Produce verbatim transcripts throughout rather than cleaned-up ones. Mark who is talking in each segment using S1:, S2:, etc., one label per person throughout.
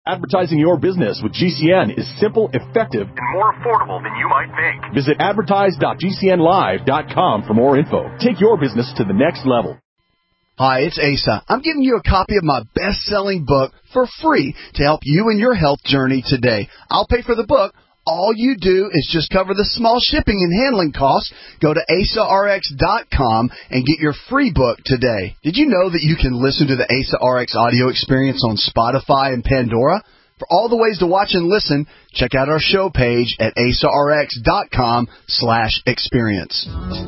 S1: Advertising your business with G C N is simple, effective,
S2: and more affordable than you might think.
S1: Visit advertise dot g c n live dot com for more info. Take your business to the next level.
S3: Hi, it's Asa. I'm giving you a copy of my best-selling book for free to help you in your health journey today. I'll pay for the book. All you do is just cover the small shipping and handling costs. Go to asa r x dot com and get your free book today. Did you know that you can listen to the Asa R X audio experience on Spotify and Pandora? For all the ways to watch and listen, check out our show page at asa r x dot com slash experience.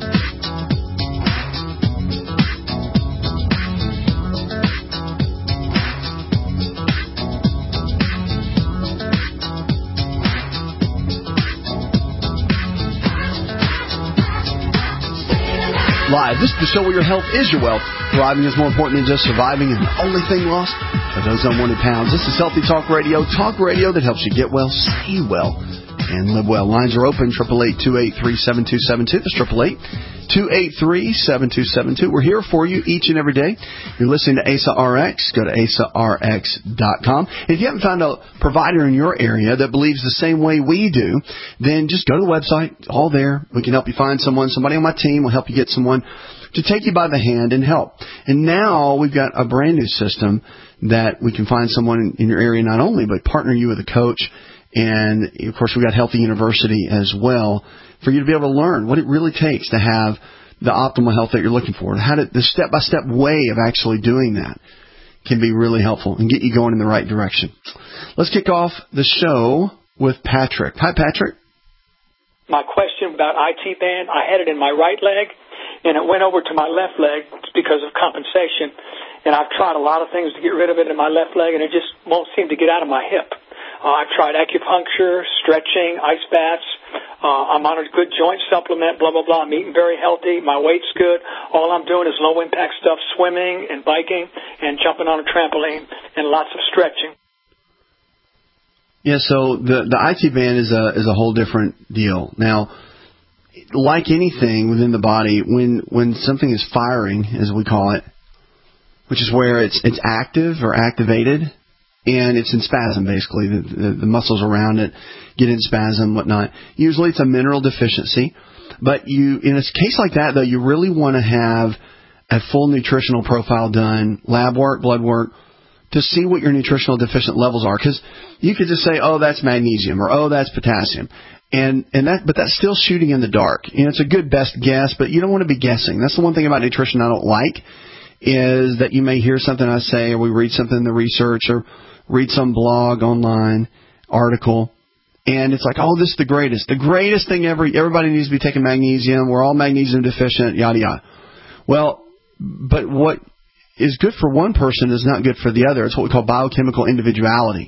S3: Live. This is the show where your health is your wealth. Thriving is more important than just surviving, and the only thing lost are those unwanted pounds. This is Healthy Talk Radio. Talk radio that helps you get well, stay well, and live well. Lines are open, eight eight eight, two eight three, seven two seven two. That's eight eight eight, two eight three, seven two seven two. We're here for you each and every day. You're listening to Asa R X. Go to asa r x dot com. If you haven't found a provider in your area that believes the same way we do, then just go to the website. It's all there. We can help you find someone. Somebody on my team will help you get someone to take you by the hand and help. And now we've got a brand new system that we can find someone in your area not only, but partner you with a coach. And, of course, we've got Healthy University as well for you to be able to learn what it really takes to have the optimal health that you're looking for. How to, the step-by-step way of actually doing that can be really helpful and get you going in the right direction. Let's kick off the show with Patrick. Hi, Patrick.
S4: My question about I T band, I had it in my right leg, and it went over to my left leg because of compensation. And I've tried a lot of things to get rid of it in my left leg, and it just won't seem to get out of my hip. Uh, I've tried acupuncture, stretching, ice baths. Uh, I'm on a good joint supplement, blah, blah, blah. I'm eating very healthy. My weight's good. All I'm doing is low-impact stuff, swimming and biking and jumping on a trampoline and lots of stretching.
S3: Yeah, so the the I T band is a is a whole different deal. Now, like anything within the body, when when something is firing, as we call it, which is where it's it's active or activated, and it's in spasm, basically. The, the, the muscles around it get in spasm, whatnot. Usually it's a mineral deficiency. But you, in a case like that, though, you really want to have a full nutritional profile done, lab work, blood work, to see what your nutritional deficient levels are. Because you could just say, oh, that's magnesium, or oh, that's potassium. And and that, but that's still shooting in the dark. You know, it's a good best guess, but you don't want to be guessing. That's the one thing about nutrition I don't like, is that you may hear something I say, or we read something in the research, or read some blog online, article, and it's like, oh, this is the greatest. The greatest thing ever. Everybody needs to be taking magnesium. We're all magnesium deficient, yada, yada. Well, but what is good for one person is not good for the other. It's what we call biochemical individuality.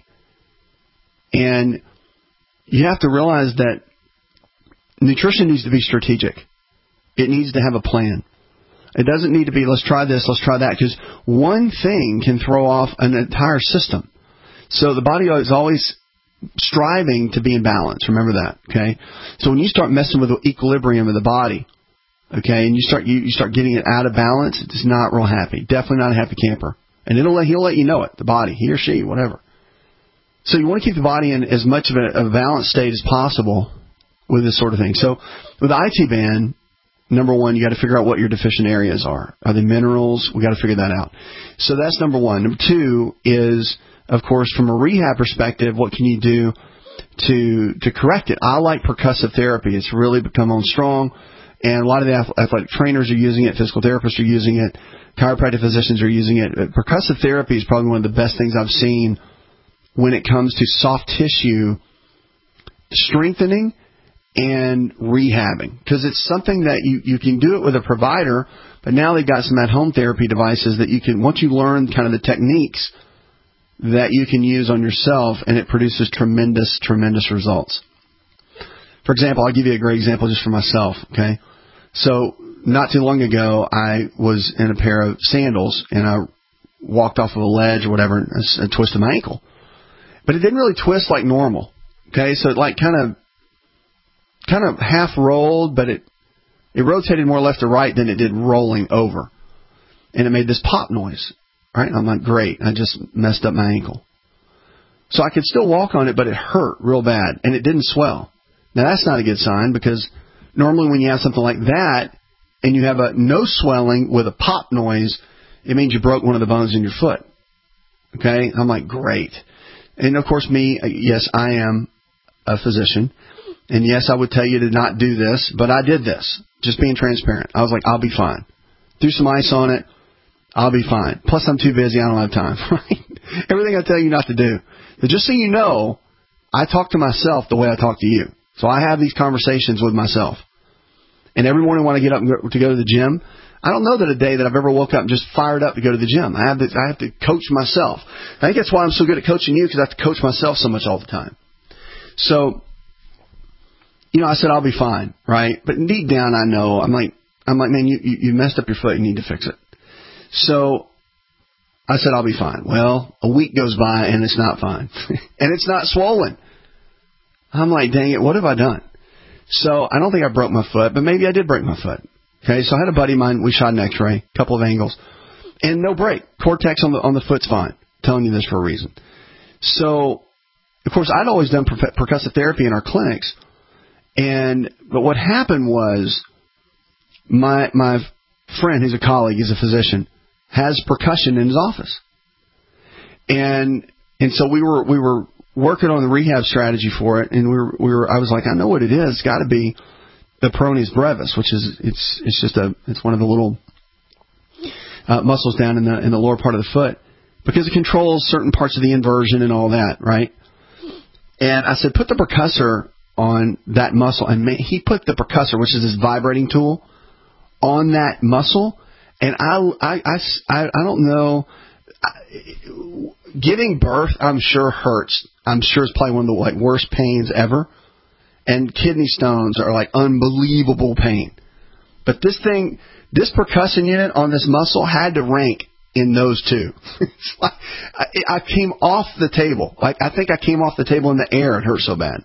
S3: And you have to realize that nutrition needs to be strategic. It needs to have a plan. It doesn't need to be, let's try this, let's try that, because one thing can throw off an entire system. So the body is always striving to be in balance. Remember that, okay? So when you start messing with the equilibrium of the body, okay, and you start you, you start getting it out of balance, it's not real happy. Definitely not a happy camper. And it'll let, he'll let you know it, the body, he or she, whatever. So you want to keep the body in as much of a, a balanced state as possible with this sort of thing. So with the I T band, number one, you got to figure out what your deficient areas are. Are they minerals? We got to figure that out. So that's number one. Number two is, of course, from a rehab perspective, what can you do to to correct it? I like percussive therapy. It's really become on strong, and a lot of the athletic trainers are using it. Physical therapists are using it. Chiropractic physicians are using it. Percussive therapy is probably one of the best things I've seen when it comes to soft tissue strengthening and rehabbing, because it's something that you, you can do it with a provider, but now they've got some at-home therapy devices that you can, once you learn kind of the techniques, that you can use on yourself, and it produces tremendous, tremendous results. For example, I'll give you a great example just for myself, okay? So not too long ago, I was in a pair of sandals, and I walked off of a ledge or whatever, and I twisted my ankle. But it didn't really twist like normal, okay? So it like kind of kind of half rolled, but it it rotated more left to right than it did rolling over. And it made this pop noise. Right? I'm like, great, I just messed up my ankle. So I could still walk on it, but it hurt real bad, and it didn't swell. Now, that's not a good sign, because normally when you have something like that and you have a no swelling with a pop noise, it means you broke one of the bones in your foot. Okay? I'm like, great. And, of course, me, yes, I am a physician. And, yes, I would tell you to not do this, but I did this, just being transparent. I was like, I'll be fine. Threw some ice on it. I'll be fine. Plus, I'm too busy. I don't have time. Right? Everything I tell you not to do. But just so you know, I talk to myself the way I talk to you. So I have these conversations with myself. And every morning when I get up to go to the gym, I don't know that a day that I've ever woke up and just fired up to go to the gym. I have to, I have to coach myself. I think that's why I'm so good at coaching you, because I have to coach myself so much all the time. So, you know, I said I'll be fine, right? But deep down, I know I'm like, I'm like, man, you you messed up your foot. You need to fix it. So I said I'll be fine. Well, a week goes by and it's not fine, and it's not swollen. I'm like, dang it, what have I done? So I don't think I broke my foot, but maybe I did break my foot. Okay, so I had a buddy of mine. We shot an X-ray, a couple of angles, and no break. Cortex on the on the foot's fine. I'm telling you this for a reason. So, of course, I'd always done per- percussive therapy in our clinics, and but what happened was my my friend, who's a colleague, he's a physician, has percussion in his office, and and so we were we were working on the rehab strategy for it, and we were we were I was like, I know what it is. It's got to be the peroneus brevis, which is it's it's just a it's one of the little uh, muscles down in the in the lower part of the foot, because it controls certain parts of the inversion and all that, right? And I said, put the percussor on that muscle, and man, he put the percussor, which is this vibrating tool, on that muscle, and I I I, I don't know. Giving birth, I'm sure hurts. I'm sure it's probably one of the like worst pains ever. And kidney stones are like unbelievable pain. But this thing, this percussion unit on this muscle had to rank in those two. It's like, I, I came off the table. Like I think I came off the table in the air. It hurt so bad.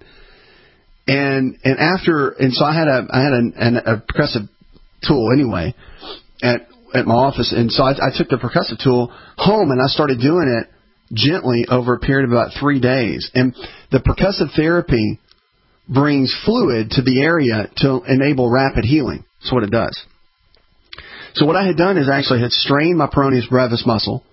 S3: And and after and so I had a I had an, an, a percussive tool anyway at at my office, and so I, I took the percussive tool home and I started doing it gently over a period of about three days. And the percussive therapy brings fluid to the area to enable rapid healing. That's what it does. So what I had done is actually had strained my peroneus brevis muscle,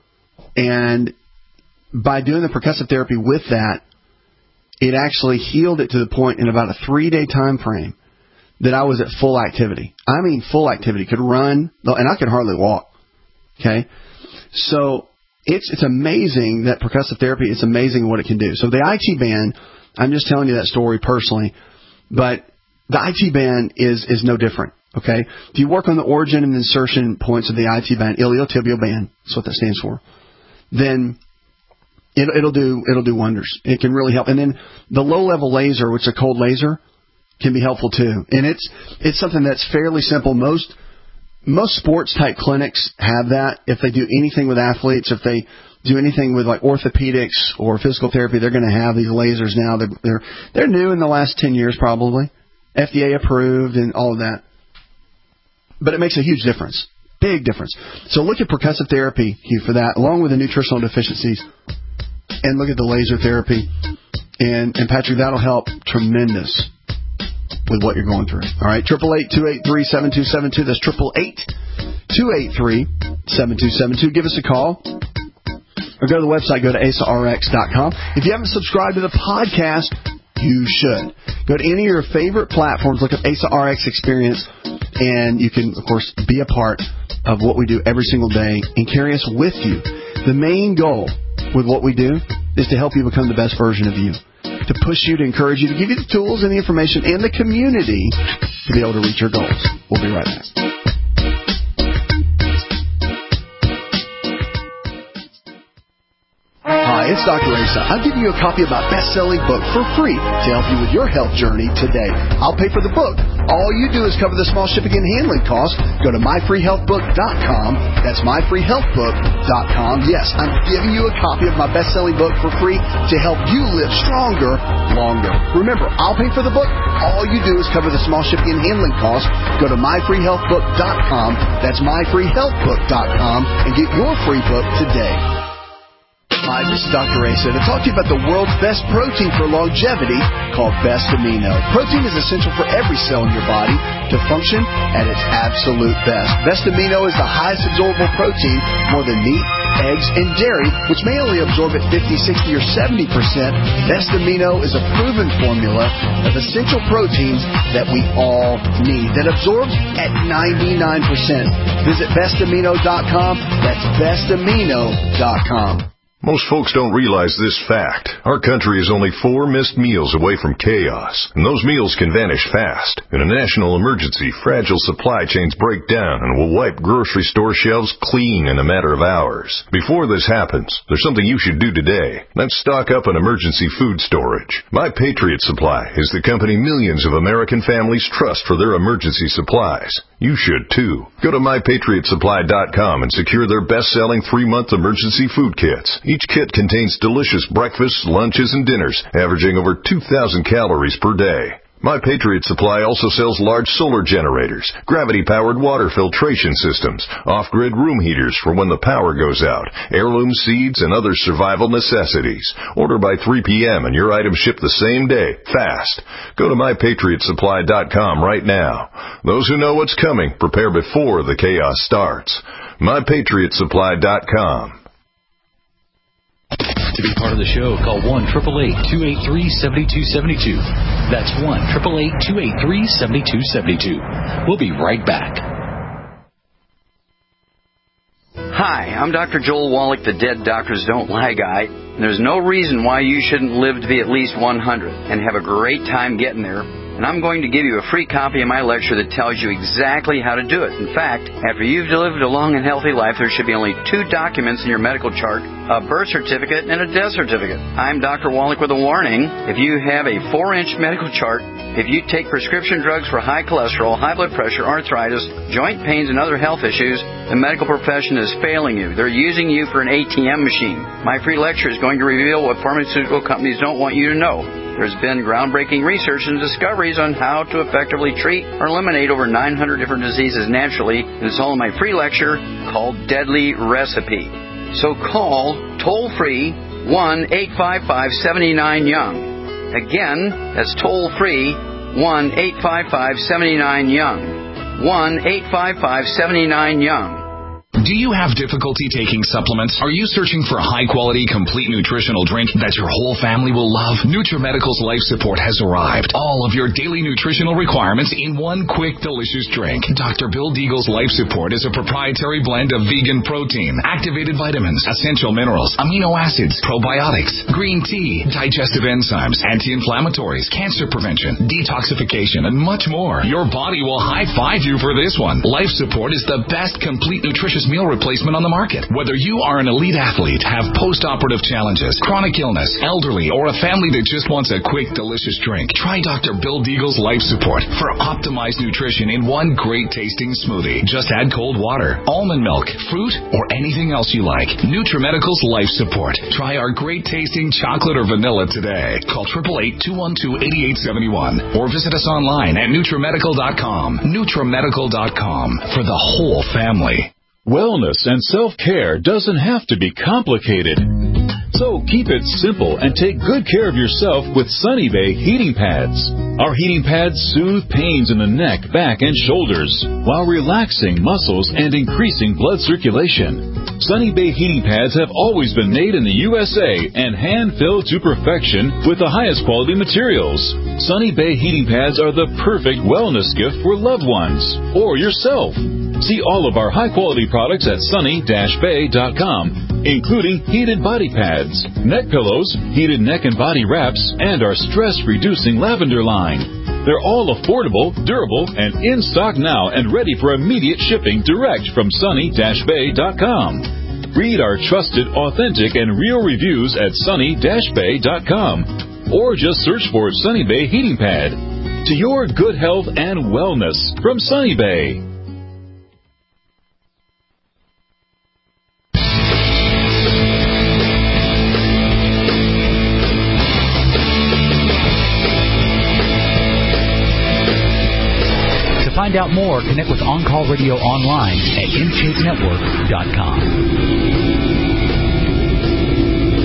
S3: and by doing the percussive therapy with that, it actually healed it to the point in about a three-day time frame that I was at full activity. I mean full activity. Could run, and I could hardly walk. Okay? So it's it's amazing that percussive therapy, it's amazing what it can do. So the I T band, I'm just telling you that story personally, but the I T band is is no different. Okay? If you work on the origin and insertion points of the I T band, iliotibial band, that's what that stands for, then it, it'll do it'll do wonders. It can really help. And then the low-level laser, which is a cold laser, can be helpful too. And it's it's something that's fairly simple. Most most sports type clinics have that. If they do anything with athletes, if they do anything with like orthopedics or physical therapy, they're going to have these lasers now. They're they're, they're new in the last ten years probably, F D A approved and all of that. But it makes a huge difference, big difference. So look at percussive therapy, Hugh, for that, along with the nutritional deficiencies, and look at the laser therapy. And and Patrick, that'll help tremendous with what you're going through. All right, eight eight eight, two eight three, seven two seven two. That's eight eight eight, two eight three, seven two seven two. Give us a call or go to the website, go to A S A R X dot com. If you haven't subscribed to the podcast, you should. Go to any of your favorite platforms, look up A S A R X Experience, and you can, of course, be a part of what we do every single day and carry us with you. The main goal with what we do is to help you become the best version of you, to push you, to encourage you, to give you the tools and the information and the community to be able to reach your goals. We'll be right back. Hi, it's Doctor Asa. I'm giving you a copy of my best-selling book for free to help you with your health journey today. I'll pay for the book. All you do is cover the small shipping and handling costs. Go to my free health book dot com. That's my free health book dot com. Yes, I'm giving you a copy of my best-selling book for free to help you live stronger, longer. Remember, I'll pay for the book. All you do is cover the small shipping and handling costs. Go to my free health book dot com. That's my free health book dot com and get your free book today. Hi, this is Doctor Asa to talk to you about the world's best protein for longevity called Best Amino. Protein is essential for every cell in your body to function at its absolute best. Best Amino is the highest absorbable protein, more than meat, eggs, and dairy, which may only absorb at fifty, sixty, or seventy percent. Best Amino is a proven formula of essential proteins that we all need that absorbs at ninety-nine percent. Visit best amino dot com. That's best amino dot com.
S5: Most folks don't realize this fact. Our country is only four missed meals away from chaos, and those meals can vanish fast. In a national emergency, fragile supply chains break down and will wipe grocery store shelves clean in a matter of hours. Before this happens, there's something you should do today. That's stock up on emergency food storage. My Patriot Supply is the company millions of American families trust for their emergency supplies. You should too. Go to my patriot supply dot com and secure their best-selling three-month emergency food kits. Each kit contains delicious breakfasts, lunches, and dinners, averaging over two thousand calories per day. My Patriot Supply also sells large solar generators, gravity-powered water filtration systems, off-grid room heaters for when the power goes out, heirloom seeds, and other survival necessities. Order by three p.m. and your items ship the same day, fast. Go to my patriot supply dot com right now. Those who know what's coming, prepare before the chaos starts. my patriot supply dot com.
S6: To be part of the show, call one eight eight eight, two eight three, seven two seven two. That's one eight eight eight, two eight three, seven two seven two. We'll be right back.
S7: Hi, I'm Doctor Joel Wallach, the Dead Doctors Don't Lie guy. And there's no reason why you shouldn't live to be at least one hundred and have a great time getting there. And I'm going to give you a free copy of my lecture that tells you exactly how to do it. In fact, after you've lived a long and healthy life, there should be only two documents in your medical chart, a birth certificate and a death certificate. I'm Doctor Wallach with a warning. If you have a four-inch medical chart, if you take prescription drugs for high cholesterol, high blood pressure, arthritis, joint pains, and other health issues, the medical profession is failing you. They're using you for an A T M machine. My free lecture is going to reveal what pharmaceutical companies don't want you to know. There's been groundbreaking research and discoveries on how to effectively treat or eliminate over nine hundred different diseases naturally, and it's all in my free lecture called Deadly Recipe. So call toll-free one eight five five, seven nine, young. Again, that's toll-free one eight five five, seven nine, young. one eight five five, seven nine, young.
S8: Do you have difficulty taking supplements? Are you searching for a high-quality, complete nutritional drink that your whole family will love? NutriMedical's Life Support has arrived. All of your daily nutritional requirements in one quick, delicious drink. Doctor Bill Deagle's Life Support is a proprietary blend of vegan protein, activated vitamins, essential minerals, amino acids, probiotics, green tea, digestive enzymes, anti-inflammatories, cancer prevention, detoxification, and much more. Your body will high-five you for this one. Life Support is the best complete nutritious meal replacement on the market. Whether you are an elite athlete, have post-operative challenges, chronic illness, elderly, or a family that just wants a quick, delicious drink, try Doctor Bill Deagle's Life Support for optimized nutrition in one great-tasting smoothie. Just add cold water, almond milk, fruit, or anything else you like. NutriMedical's Life Support. Try our great-tasting chocolate or vanilla today. Call eight eight eight, two one two, eight eight seven one or visit us online at nutrimedical dot com. nutrimedical dot com for the whole family.
S1: Wellness and self-care doesn't have to be complicated. So keep it simple and take good care of yourself with Sunny Bay heating pads. Our heating pads soothe pains in the neck, back, and shoulders while relaxing muscles and increasing blood circulation. Sunny Bay heating pads have always been made in the U S A and hand-filled to perfection with the highest quality materials. Sunny Bay heating pads are the perfect wellness gift for loved ones or yourself. See all of our high-quality products at sunny dash bay dot com, including heated body pads, neck pillows, heated neck and body wraps, and our stress-reducing lavender line. They're all affordable, durable, and in stock now and ready for immediate shipping direct from sunny dash bay dot com. Read our trusted, authentic, and real reviews at sunny dash bay dot com or just search for Sunny Bay Heating Pad. To your good health and wellness from Sunny Bay.
S6: To find out more, connect with On Call Radio online at in shape network dot com.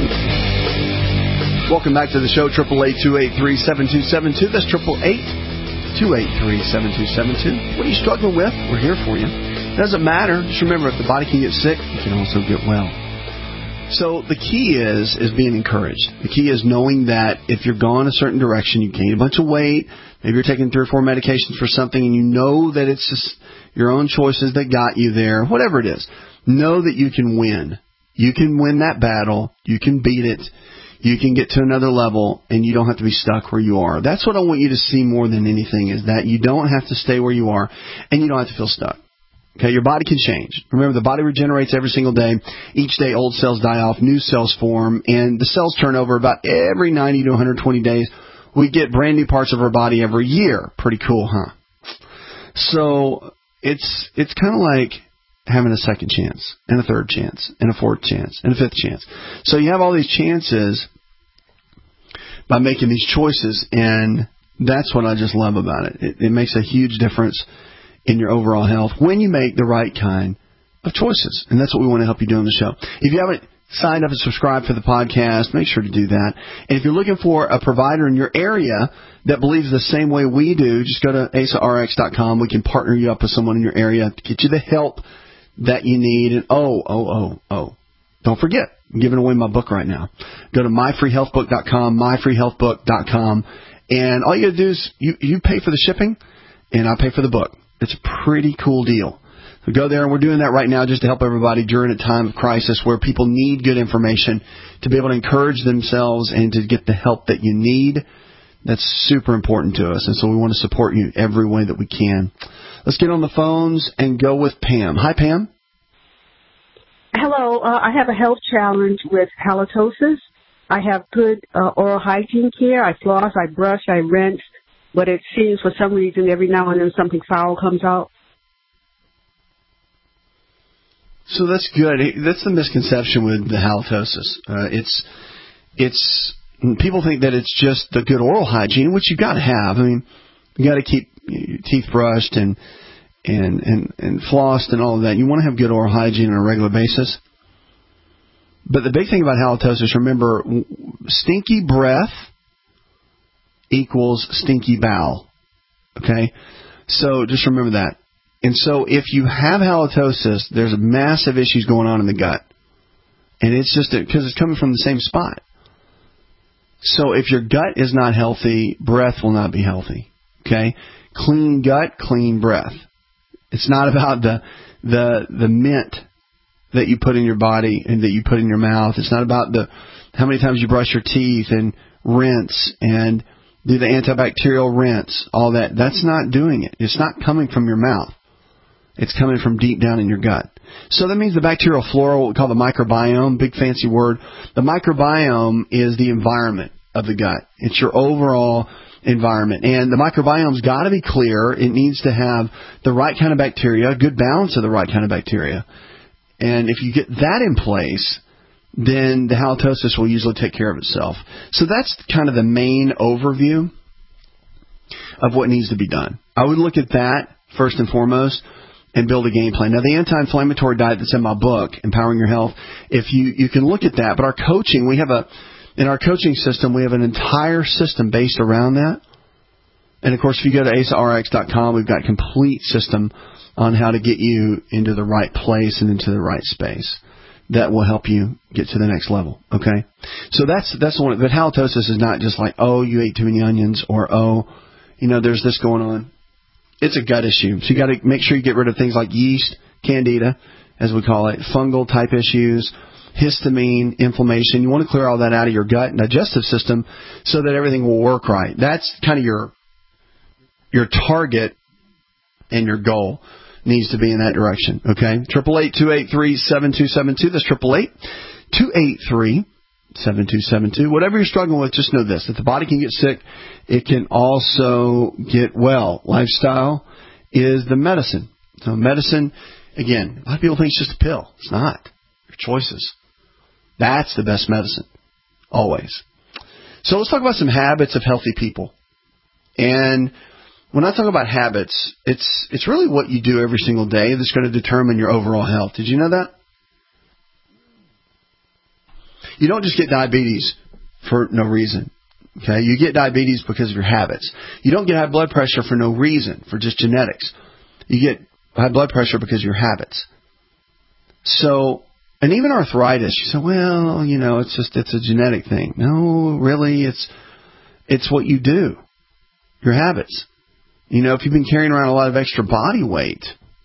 S3: Welcome back to the show, eight eight eight, two eight three, seven two seven two. That's eight eight eight, two eight three, seven two seven two. What are you struggling with? We're here for you. It doesn't matter. Just remember, if the body can get sick, it can also get well. So the key is is being encouraged. The key is knowing that if you're going a certain direction, you gain a bunch of weight, maybe you're taking three or four medications for something, and you know that it's just your own choices that got you there, whatever it is, know that you can win. You can win that battle. You can beat it. You can get to another level, and you don't have to be stuck where you are. That's what I want you to see more than anything, is that you don't have to stay where you are, and you don't have to feel stuck. Okay, your body can change. Remember, the body regenerates every single day. Each day, old cells die off, new cells form, and the cells turn over about every ninety to one hundred twenty days. We get brand new parts of our body every year. Pretty cool, huh? So it's it's kind of like having a second chance, and a third chance, and a fourth chance, and a fifth chance. So you have all these chances by making these choices, and that's what I just love about it. It, it makes a huge difference in your overall health when you make the right kind of choices. And that's what we want to help you do on the show. If you haven't signed up and subscribed for the podcast, make sure to do that. And if you're looking for a provider in your area that believes the same way we do, just go to A S A R X dot com. We can partner you up with someone in your area to get you the help that you need. And oh, oh, oh, oh, don't forget, I'm giving away my book right now. Go to my free health book dot com, my free health book dot com. And all you got to do is you, you pay for the shipping, and I pay for the book. It's a pretty cool deal. So go there, and we're doing that right now just to help everybody during a time of crisis where people need good information to be able to encourage themselves and to get the help that you need. That's super important to us, and so we want to support you every way that we can. Let's get on the phones and go with Pam. Hi, Pam.
S9: Hello. Uh, I have a health challenge with halitosis. I have good uh, oral hygiene care. I floss, I brush, I rinse. But it seems for some reason every now and then something foul comes out.
S3: So that's good. That's the misconception with the halitosis. Uh, it's it's people think that it's just the good oral hygiene, which you've got to have. I mean, you got to keep your teeth brushed and and and and flossed and all of that. You want to have good oral hygiene on a regular basis. But the big thing about halitosis, remember, stinky breath equals stinky bowel. Okay? So just remember that. And so if you have halitosis, there's massive issues going on in the gut. And it's just because it's coming from the same spot. So if your gut is not healthy, breath will not be healthy. Okay? Clean gut, clean breath. It's not about the the the mint that you put in your body and that you put in your mouth. It's not about the how many times you brush your teeth and rinse and do the antibacterial rinse, all that. That's not doing it. It's not coming from your mouth. It's coming from deep down in your gut. So that means the bacterial flora, what we call the microbiome, big fancy word. The microbiome is the environment of the gut. It's your overall environment. And the microbiome's got to be clear. It needs to have the right kind of bacteria, a good balance of the right kind of bacteria. And if you get that in place, then the halitosis will usually take care of itself. So that's kind of the main overview of what needs to be done. I would look at that first and foremost and build a game plan. Now, the anti-inflammatory diet that's in my book, Empowering Your Health, if you, you can look at that. But our coaching, we have a, in our coaching system, we have an entire system based around that. And, of course, if you go to A S A R X dot com, we've got a complete system on how to get you into the right place and into the right space. That will help you get to the next level, okay? So that's that's the one. But halitosis is not just like, oh, you ate too many onions, or, oh, you know, there's this going on. It's a gut issue. So you got to make sure you get rid of things like yeast, candida, as we call it, fungal type issues, histamine, inflammation. You want to clear all that out of your gut and digestive system so that everything will work right. That's kind of your your target and your goal. Needs to be in that direction, okay? eight eight eight, two eight three, seven two seven two. That's eight eight eight, two eight three, seven two seven two. Whatever you're struggling with, just know this. If the body can get sick, it can also get well. Lifestyle is the medicine. So medicine, again, a lot of people think it's just a pill. It's not. Your choices. That's the best medicine. Always. So let's talk about some habits of healthy people. And when I talk about habits, it's it's really what you do every single day that's going to determine your overall health. Did you know that? You don't just get diabetes for no reason. Okay, you get diabetes because of your habits. You don't get high blood pressure for no reason, for just genetics. You get high blood pressure because of your habits. So, and even arthritis, you say, well, you know, it's just, it's a genetic thing. No, really, it's, it's what you do, your habits. You know, if you've been carrying around a lot of extra body weight,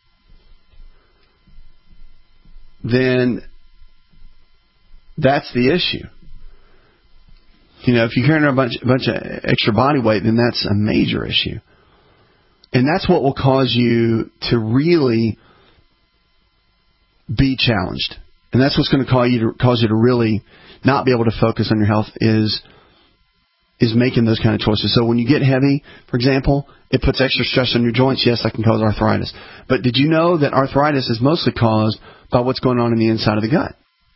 S3: then that's the issue. You know, if you're carrying around a bunch, a bunch of extra body weight, then that's a major issue. And that's what will cause you to really be challenged. And that's what's going to cause you to, cause you to really not be able to focus on your health is, is making those kind of choices. So when you get heavy, for example, it puts extra stress on your joints. Yes, that can cause arthritis. But did you know that arthritis is mostly caused by what's going on in the inside of the gut?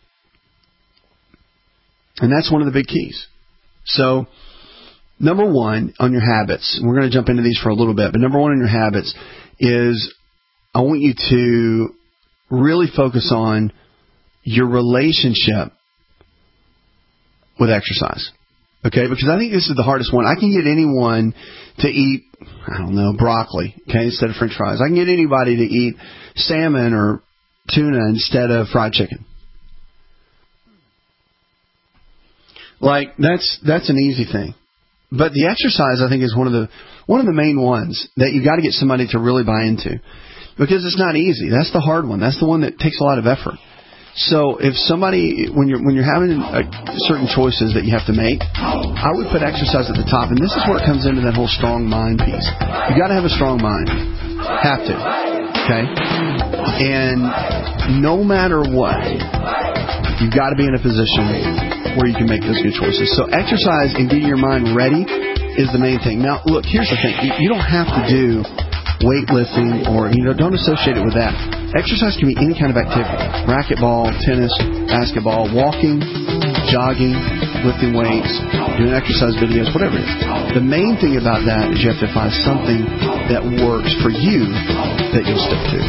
S3: And that's one of the big keys. So, number one on your habits, we're going to jump into these for a little bit, but number one on your habits is I want you to really focus on your relationship with exercise. Okay, because I think this is the hardest one. I can get anyone to eat, I don't know, broccoli, okay, instead of French fries. I can get anybody to eat salmon or tuna instead of fried chicken. Like, that's that's an easy thing. But the exercise, I think, is one of the one of the main ones that you got to get somebody to really buy into. Because it's not easy. That's the hard one. That's the one that takes a lot of effort. So if somebody, when you're when you're having uh, certain choices that you have to make, I would put exercise at the top. And this is where it comes into that whole strong mind piece. You got to have a strong mind. Have to. Okay? And no matter what, you've got to be in a position where you can make those good choices. So exercise and getting your mind ready is the main thing. Now, look, here's the thing. You don't have to do weightlifting or, you know, don't associate it with that. Exercise can be any kind of activity. Racquetball, tennis, basketball, walking, jogging, lifting weights, doing exercise videos, whatever it is. The main thing about that is you have to find something that works for you that you'll stick to.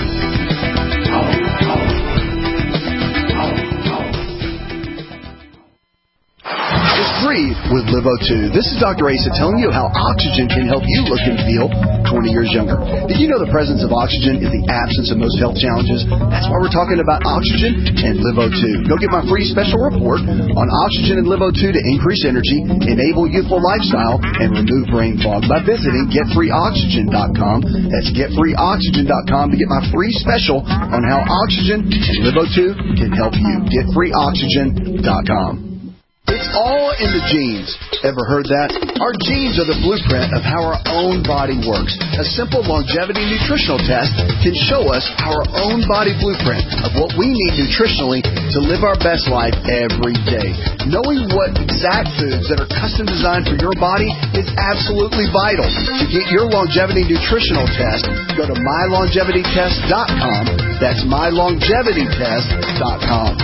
S3: Breathe with Livo two. This is Doctor Asa telling you how oxygen can help you look and feel twenty years younger. Did you know the presence of oxygen is the absence of most health challenges? That's why we're talking about oxygen and Livo two. Go get my free special report on oxygen and Livo two to increase energy, enable youthful lifestyle, and remove brain fog by visiting get free oxygen dot com. That's get free oxygen dot com to get my free special on how oxygen and Livo two can help you. get free oxygen dot com. It's all in the genes. Ever heard that? Our genes are the blueprint of how our own body works. A simple longevity nutritional test can show us our own body blueprint of what we need nutritionally to live our best life every day. Knowing what exact foods that are custom designed for your body is absolutely vital. To get your longevity nutritional test, go to my longevity test dot com. That's my longevity test dot com.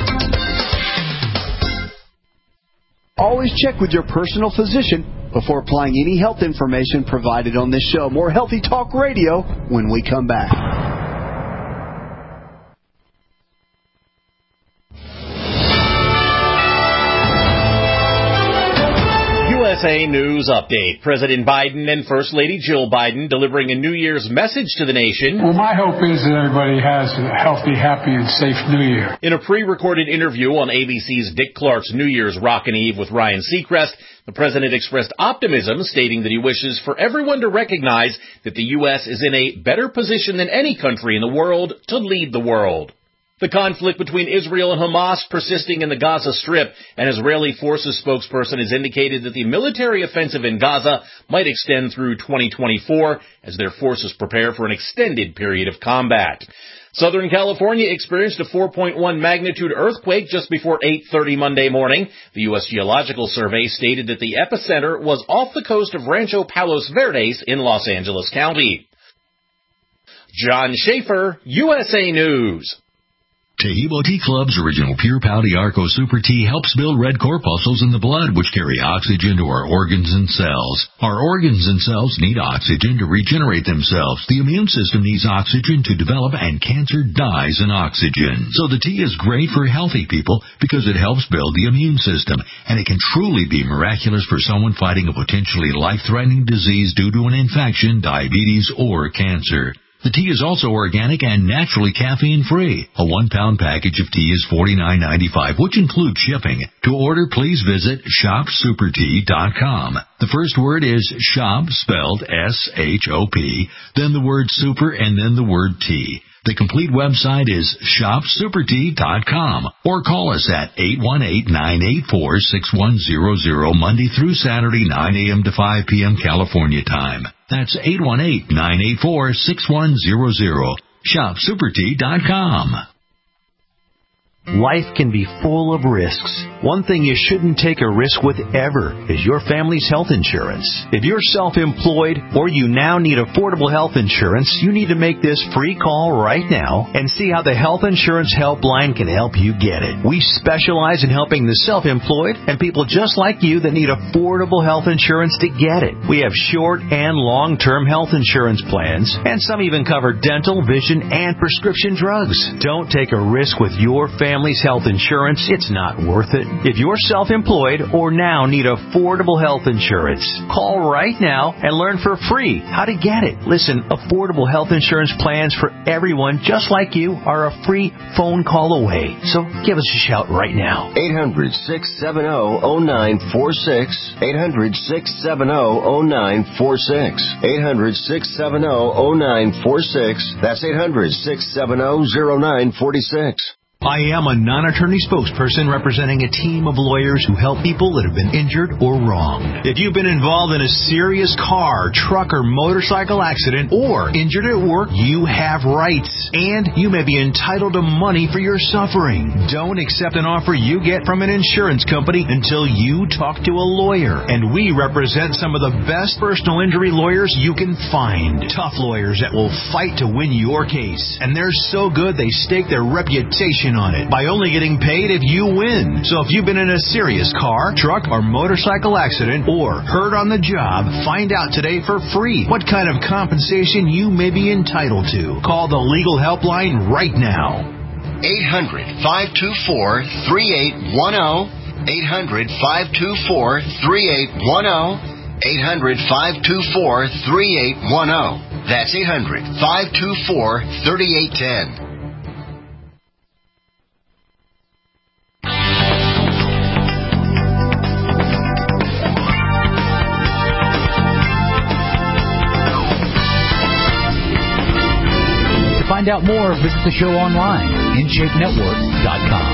S3: Always check with your personal physician before applying any health information provided on this show. More Healthy Talk Radio when we come back.
S10: U S A News Update. President Biden and First Lady Jill Biden delivering a New Year's message to the nation.
S11: Well, my hope is that everybody has a healthy, happy, and safe New Year.
S10: In a pre-recorded interview on A B C's Dick Clark's New Year's Rockin' Eve with Ryan Seacrest, the president expressed optimism, stating that he wishes for everyone to recognize that the U S is in a better position than any country in the world to lead the world. The conflict between Israel and Hamas persisting in the Gaza Strip. An Israeli forces spokesperson has indicated that the military offensive in Gaza might extend through twenty twenty-four as their forces prepare for an extended period of combat. Southern California experienced a four point one magnitude earthquake just before eight thirty Monday morning. The U S Geological Survey stated that the epicenter was off the coast of Rancho Palos Verdes in Los Angeles County. John Schaefer, U S A News.
S12: Tehebo Tea Club's original Pure Pau Arco Super Tea helps build red corpuscles in the blood, which carry oxygen to our organs and cells. Our organs and cells need oxygen to regenerate themselves. The immune system needs oxygen to develop, and cancer dies in oxygen. So the tea is great for healthy people because it helps build the immune system, and it can truly be miraculous for someone fighting a potentially life-threatening disease due to an infection, diabetes, or cancer. The tea is also organic and naturally caffeine-free. A one-pound package of tea is forty-nine ninety-five, which includes shipping. To order, please visit shop super tea dot com. The first word is shop, spelled S H O P, then the word super, and then the word tea. The complete website is shop super tea dot com, or call us at eight one eight, nine eight four, six one zero zero Monday through Saturday, nine a.m. to five p.m. California time. That's eight one eight, nine eight four, six one zero zero. shop super tea dot com.
S13: Life can be full of risks. One thing you shouldn't take a risk with ever is your family's health insurance. If you're self-employed or you now need affordable health insurance, you need to make this free call right now and see how the Health Insurance Helpline can help you get it. We specialize in helping the self-employed and people just like you that need affordable health insurance to get it. We have short and long-term health insurance plans, and some even cover dental, vision, and prescription drugs. Don't take a risk with your family. Family's health insurance, it's not worth it. If you're self-employed or now need affordable health insurance, call right now and learn for free how to get it. Listen, affordable health insurance plans for everyone just like you are a free phone call away. So give us a shout right now.
S14: eight hundred, six seven zero, zero nine four six. eight hundred, six seven zero, zero nine four six. eight hundred, six seven zero, zero nine four six. That's eight hundred, six seven zero, zero nine four six.
S13: I am a non-attorney spokesperson representing a team of lawyers who help people that have been injured or wronged. If you've been involved in a serious car, truck, or motorcycle accident or injured at work, you have rights, and you may be entitled to money for your suffering. Don't accept an offer you get from an insurance company until you talk to a lawyer, and we represent some of the best personal injury lawyers you can find. Tough lawyers that will fight to win your case, and they're so good they stake their reputation on it by only getting paid if you win. So if you've been in a serious car, truck, or motorcycle accident or hurt on the job, find out today for free what kind of compensation you may be entitled to. Call the Legal Helpline right now.
S15: eight hundred, five two four, three eight one zero. eight hundred, five two four, three eight one zero. eight hundred, five two four, three eight one zero. That's eight hundred, five two four, three eight one zero.
S6: Find out more, visit the show online, in shape network dot com.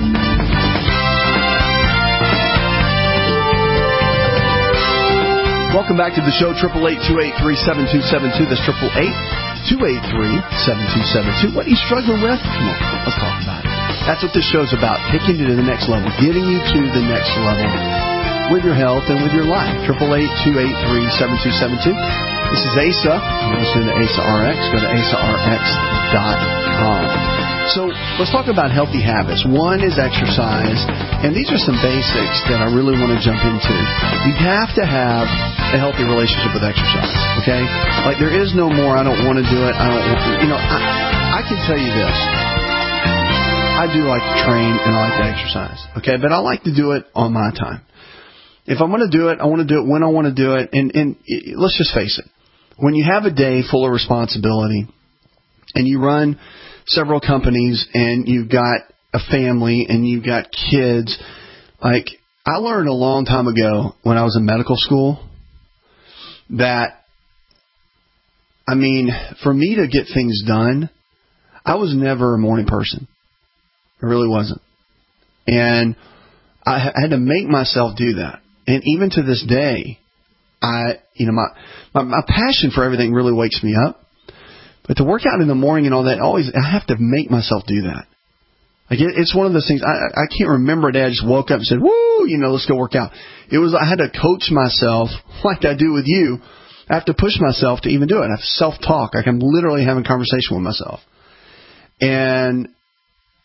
S3: Welcome back to the show, eight eight eight, two eight three, seven two seven two. That's eight eight eight, two eight three, seven two seven two. What are you struggling with? Come on, let's talk about it. That's what this show's about, taking you to the next level, getting you to the next level with your health and with your life. eight eight eight, two eight three, seven two seven two. This is Asa. You're listening to Asa R X. Go to asa r x dot com. So let's talk about healthy habits. One is exercise, and these are some basics that I really want to jump into. You have to have a healthy relationship with exercise, okay? Like, there is no more, I don't want to do it, I don't want to, you know, I, I can tell you this. I do like to train and I like to exercise, okay? But I like to do it on my time. If I'm going to do it, I want to do it when I want to do it, and, and let's just face it. When you have a day full of responsibility and you run several companies and you've got a family and you've got kids, like I learned a long time ago when I was in medical school that, I mean, for me to get things done, I was never a morning person. I really wasn't. And I had to make myself do that. And even to this day, I, you know, my, my, my passion for everything really wakes me up. But to work out in the morning and all that, always, I have to make myself do that. Like it, it's one of those things, I, I can't remember a day I just woke up and said, woo, you know, let's go work out. It was, I had to coach myself like I do with you. I have to push myself to even do it. I have self-talk. Like I'm literally having a conversation with myself. And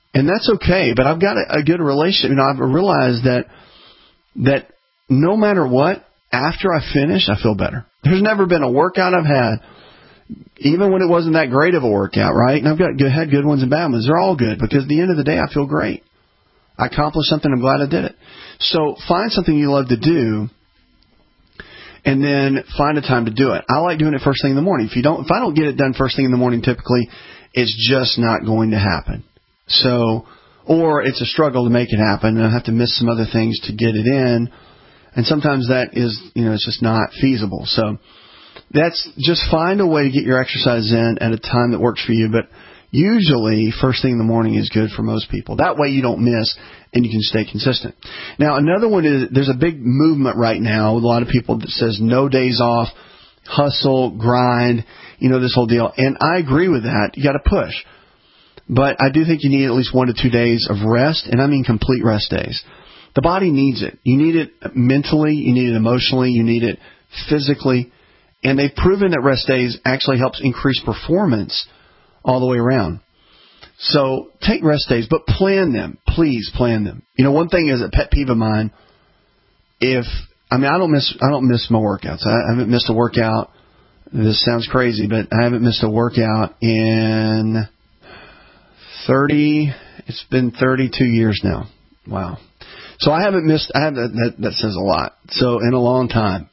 S3: And that's okay, but I've got a, a good relationship. You know, I've realized that that no matter what, after I finish, I feel better. There's never been a workout I've had, even when it wasn't that great of a workout, right? And I've got good, had good ones and bad ones. They're all good because at the end of the day, I feel great. I accomplished something. I'm glad I did it. So find something you love to do, and then find a time to do it. I like doing it first thing in the morning. If you don't, if I don't get it done first thing in the morning, typically, it's just not going to happen. So, or it's a struggle to make it happen, and I have to miss some other things to get it in. And sometimes that is, you know, it's just not feasible. So that's just find a way to get your exercise in at a time that works for you. But usually, first thing in the morning is good for most people. That way you don't miss and you can stay consistent. Now, another one is there's a big movement right now with a lot of people that says no days off, hustle, grind, you know, this whole deal. And I agree with that. You got to push. But I do think you need at least one to two days of rest, and I mean complete rest days. The body needs it. You need it mentally, you need it emotionally, you need it physically. And they've proven that rest days actually helps increase performance all the way around. So take rest days, but plan them. Please plan them. You know, one thing is a pet peeve of mine. If I mean, I don't miss I don't miss my workouts. I haven't missed a workout. This sounds crazy, but I haven't missed a workout in thirty. It's been thirty-two years now. Wow. So I haven't missed. I have that. That says a lot. So in a long time,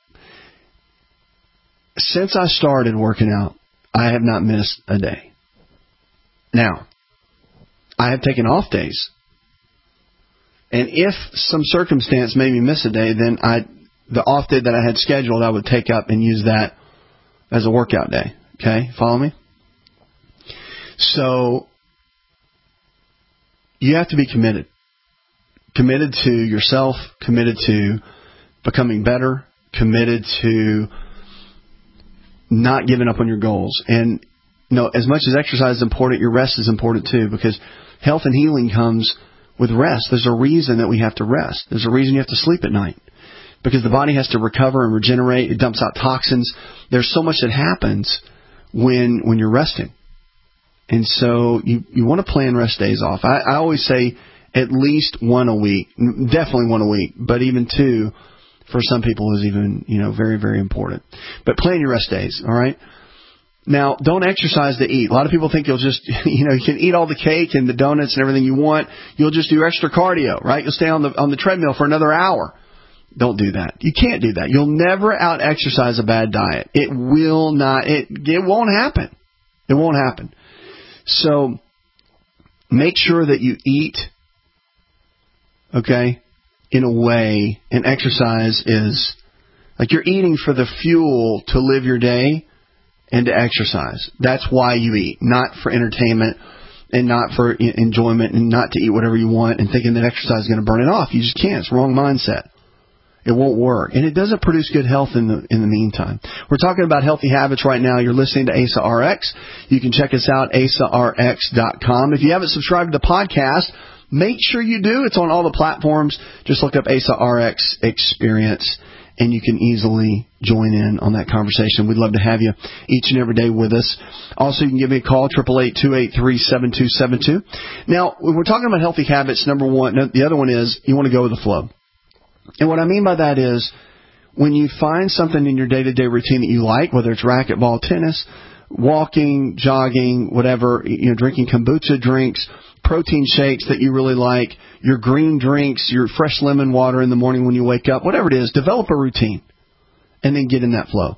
S3: since I started working out, I have not missed a day. Now, I have taken off days. And if some circumstance made me miss a day, then I, the off day that I had scheduled, I would take up and use that as a workout day. Okay? Follow me? So, you have to be committed. Committed to yourself, committed to becoming better, committed to not giving up on your goals. And you know, as much as exercise is important, your rest is important too, because health and healing comes with rest. There's a reason that we have to rest. There's a reason you have to sleep at night, because the body has to recover and regenerate. It dumps out toxins. There's so much that happens when when you're resting. And so you, you want to plan rest days off. I, I always say at least one a week, definitely one a week, but even two for some people is even, you know, very, very important. But plan your rest days, all right? Now, don't exercise to eat. A lot of people think you'll just, you know, you can eat all the cake and the donuts and everything you want. You'll just do extra cardio, right? You'll stay on the on the treadmill for another hour. Don't do that. You can't do that. You'll never out-exercise a bad diet. It will not. It it won't happen. It won't happen. So make sure that you eat, okay, in a way, and exercise is like you're eating for the fuel to live your day and to exercise. That's why you eat, not for entertainment and not for enjoyment and not to eat whatever you want and thinking that exercise is going to burn it off. You just can't. It's the wrong mindset. It won't work. And it doesn't produce good health in the in the meantime. We're talking about healthy habits right now. You're listening to A S A R X. You can check us out, A S A R X dot com. If you haven't subscribed to the podcast, make sure you do. It's on all the platforms. Just look up A S A R X Experience, and you can easily join in on that conversation. We'd love to have you each and every day with us. Also, you can give me a call, eight eight eight, two eight three, seven two seven two. Now, when we're talking about healthy habits, number one, the other one is you want to go with the flow. And what I mean by that is when you find something in your day-to-day routine that you like, whether it's racquetball, tennis, walking, jogging, whatever, you know, drinking kombucha drinks, protein shakes that you really like, your green drinks, your fresh lemon water in the morning when you wake up, whatever it is, develop a routine and then get in that flow.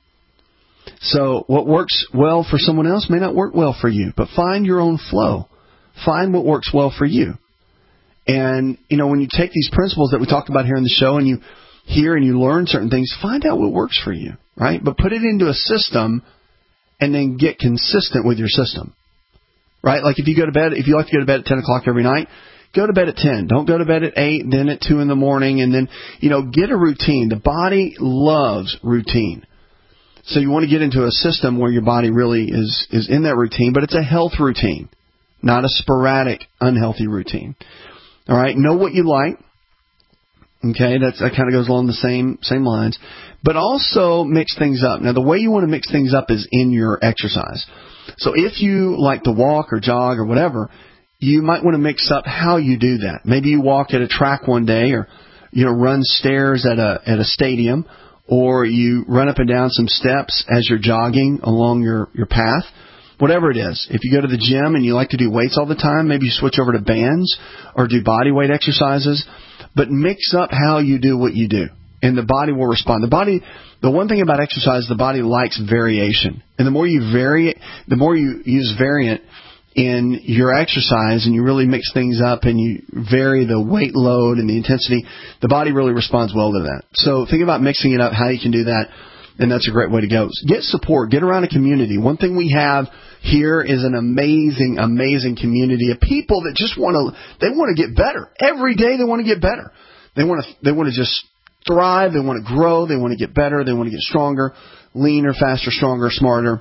S3: So what works well for someone else may not work well for you, but find your own flow. Find what works well for you. And, you know, when you take these principles that we talked about here in the show and you hear and you learn certain things, find out what works for you, right? But put it into a system and then get consistent with your system. Right? Like if you go to bed, if you like to go to bed at ten o'clock every night, go to bed at ten. Don't go to bed at eight, then at two in the morning, and then, you know, get a routine. The body loves routine. So you want to get into a system where your body really is, is in that routine, but it's a health routine, not a sporadic, unhealthy routine. All right? Know what you like. Okay? That's, that kind of goes along the same, same lines. But also mix things up. Now, the way you want to mix things up is in your exercise. So if you like to walk or jog or whatever, you might want to mix up how you do that. Maybe you walk at a track one day, or you know, run stairs at a at a stadium, or you run up and down some steps as you're jogging along your, your path. Whatever it is. If you go to the gym and you like to do weights all the time, maybe you switch over to bands or do body weight exercises. But mix up how you do what you do, and the body will respond. The body, the one thing about exercise, the body likes variation. And the more you vary it, the more you use variant in your exercise and you really mix things up and you vary the weight load and the intensity, the body really responds well to that. So think about mixing it up, how you can do that, and that's a great way to go. Get support. Get around a community. One thing we have here is an amazing, amazing community of people that just want to, they want to get better. Every day they want to get better. They want to, they want to just thrive. They want to grow. They want to get better. They want to get stronger, leaner, faster, stronger, smarter,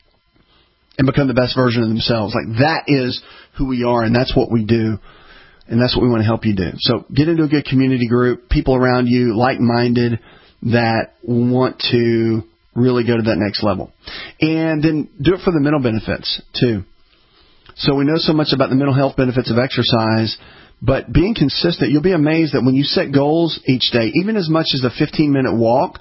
S3: and become the best version of themselves. Like, that is who we are, and that's what we do, and that's what we want to help you do. So get into a good community group, people around you, like-minded, that want to really go to that next level. And then do it for the mental benefits, too. So we know so much about the mental health benefits of exercise, but being consistent, you'll be amazed that when you set goals each day, even as much as a fifteen-minute walk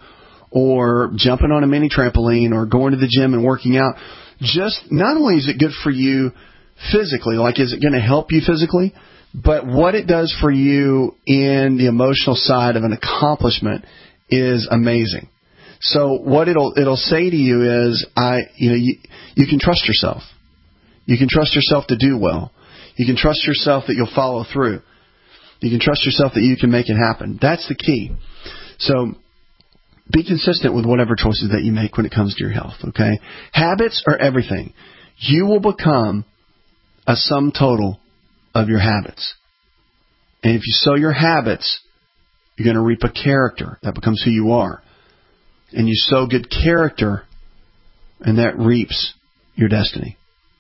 S3: or jumping on a mini trampoline or going to the gym and working out, just not only is it good for you physically, like is it going to help you physically, but what it does for you in the emotional side of an accomplishment is amazing. So what it'll it'll say to you is, I you know you, you can trust yourself. You can trust yourself to do well. You can trust yourself that you'll follow through. You can trust yourself that you can make it happen. That's the key. So be consistent with whatever choices that you make when it comes to your health, okay? Habits are everything. You will become a sum total of your habits. And if you sow your habits, you're going to reap a character. That becomes who you are. And you sow good character, and that reaps your destiny.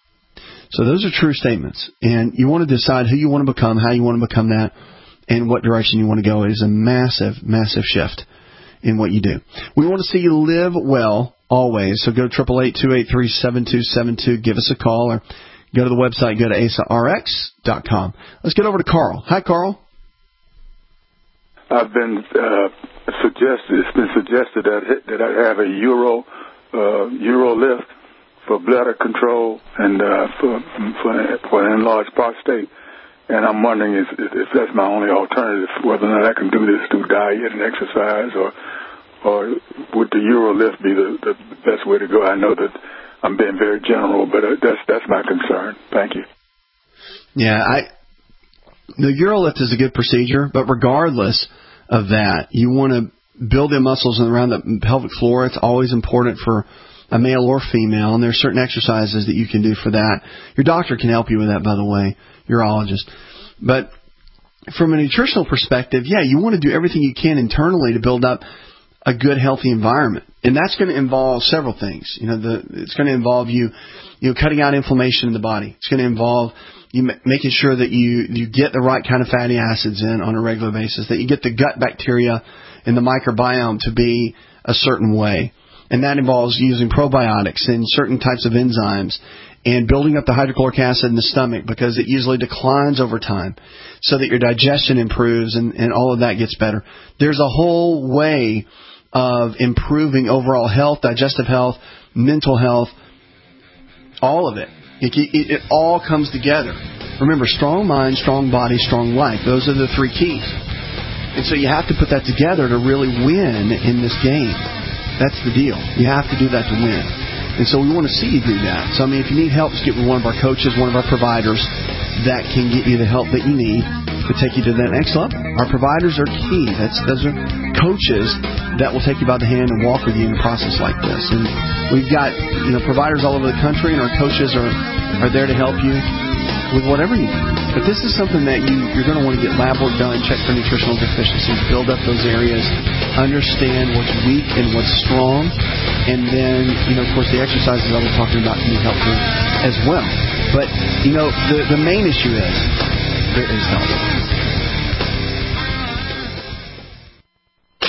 S3: So those are true statements. And you want to decide who you want to become, how you want to become that, and what direction you want to go. It is a massive, massive shift in what you do. We want to see you live well always. So go to eight eight eight, two eight three, seven two seven two. Give us a call, or go to the website, go to asa r x dot com. Let's get over to Carl. Hi, Carl.
S16: I've been uh, suggested. It's been suggested that that I have a Euro uh, Euro lift for bladder control and uh, for for, for an enlarged prostate. And I'm wondering if, if that's my only alternative, whether or not I can do this through diet and exercise, or or would the Euro lift be the, the best way to go? I know that I'm being very general, but uh, that's that's my concern. Thank you.
S3: Yeah, I the UroLift is a good procedure, but regardless of that, you want to build the muscles around the pelvic floor. It's always important for a male or female, and there are certain exercises that you can do for that. Your doctor can help you with that, by the way, urologist. But from a nutritional perspective, yeah, you want to do everything you can internally to build up a good, healthy environment. And that's going to involve several things. You know, the, it's going to involve you, you know, cutting out inflammation in the body. It's going to involve you making sure that you, you get the right kind of fatty acids in on a regular basis, that you get the gut bacteria and the microbiome to be a certain way. And that involves using probiotics and certain types of enzymes and building up the hydrochloric acid in the stomach, because it usually declines over time, so that your digestion improves and, and all of that gets better. There's a whole way of improving overall health, digestive health, mental health, all of it. It, it, it all comes together. Remember, strong mind, strong body, strong life. Those are the three keys. And so you have to put that together to really win in this game. That's the deal. You have to do that to win. And so we want to see you do that. So, I mean, if you need help, just get with one of our coaches, one of our providers that can get you the help that you need to take you to that next level. Our providers are key. That's Those are coaches that will take you by the hand and walk with you in a process like this. And we've got, you know, providers all over the country, and our coaches are, are there to help you with whatever you need. But this is something that you, you're going to want to get lab work done, check for nutritional deficiencies, build up those areas, understand what's weak and what's strong, and then, you know, of course, the exercises I was talking about can be helpful as well. But, you know, the, the main issue is there is help.
S17: five to